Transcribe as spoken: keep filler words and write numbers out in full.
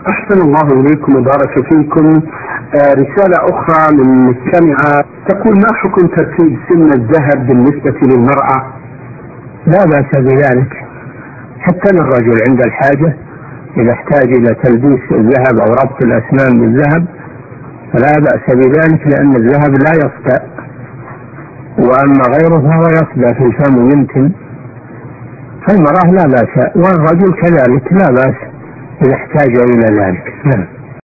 أحسن الله إليكم وبارك فيكم. آه رسالة أخرى من مستمعة تقول: ما حكم ترتيب سن الذهب بالنسبة للمرأة؟ لا بأس بذلك، حتى للرجل عند الحاجة إذا احتاج إلى تلبيس الذهب أو ربط الأسنان بالذهب فلا بأس بذلك، لأن الذهب لا يصدأ، وأما غيره فهو يصدأ في الفم يمكن، فالمرأة لا بأس والرجل كذلك لا بأس إذا احتاج إلى ذلك.